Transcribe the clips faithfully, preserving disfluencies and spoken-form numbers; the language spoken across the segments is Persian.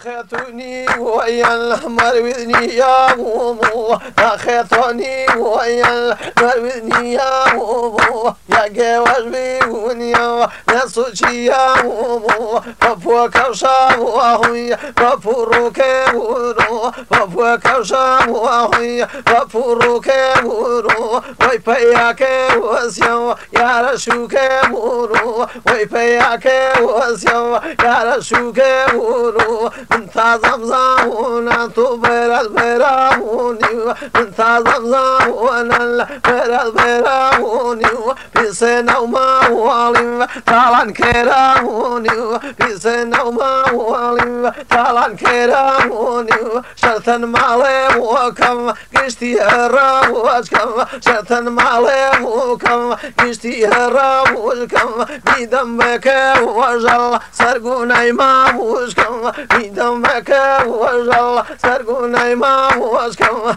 خيطوني ويا الأحمر بإذني يا بوبو خيطوني ويا الأحمر بإذني يا بوبو يا جواز بيوني يا نسوشي يا بوبو ففوك وشاوهي ففروك ورو ففوك وشاوهي ففروك ورو ويبياك وسيو يا رشوك ورو ويبياك وسيو يا رشوك ورو من تزمزمون تو برد براموني من تزمزمون برد براموني في سنة وموالي طالن كراموني في سنة وموالي طالن كراموني شرطا مالي وكم قشتي هراوشكم شرطا مالي وكم قشتي هراوشكم بيدمك وجل سرقوني ماموشكم بيدمك وجل سرقوني ماموشكم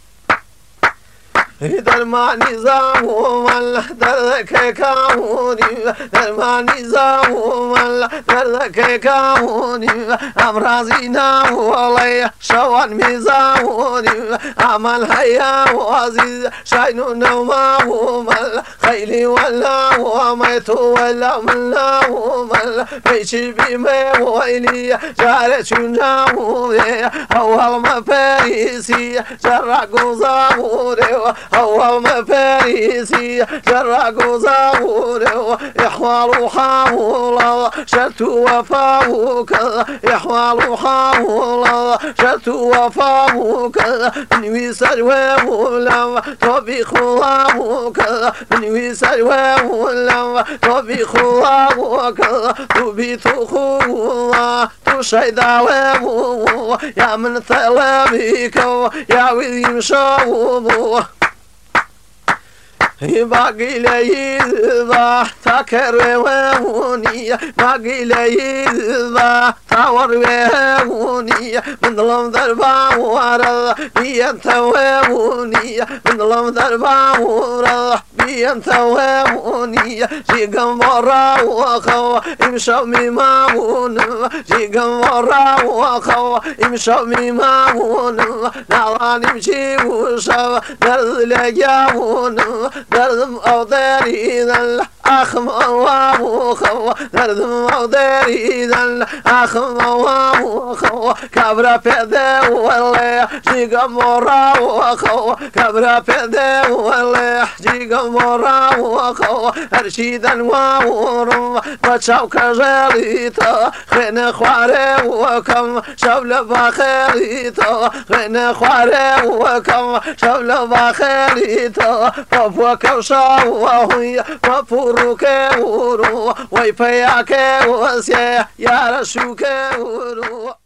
درماني زاومال درك كاوني درماني زاومال درك كاوني امرازينا ولي شوان ميزاوني عمل هيا وعزيز شاينو نوما ومال خيلي ولا وميت ولا ملا ومال بيشي بيمي ويلي جارة شنجاوري اول ما باريسي جرقو زاوري أول ما فارسي جرقوا زاوره إحوال حاولا شرط وفاوك إحوال حاولا شرط وفاوك نوي سجوه ولا طبيخ ولاوك نوي سجوه ولا طبيخ ولاوك تبيت خولا تشهد عليه يا من ثلابيك يا وذي شاوبه باقي لي ذا تكرهوني باقي لي ذا تورهوني من ظلم ذربا ورا بينتوهوني من ظلم ذربا ورا بينتوهوني جيغم ورا وخو امشوا ميمون جيغم ورا وخو امشوا ميمون نعران امشي وشو درد لقاون دردم او داري ذل اخم اوام خو دردم او داري ذل اخم اوام خو كبرى بدا ولا جيغا مورا خو كبرى بدا ولا جيغا مورا خو ارشيدا وورم بچاو كجاليتا خن خواره وكم شبل باخريتا خن خواره وكم شبل باخريتا فوق وشاوهي وفروك ورو ويبياك وسيا يا رشوك ورو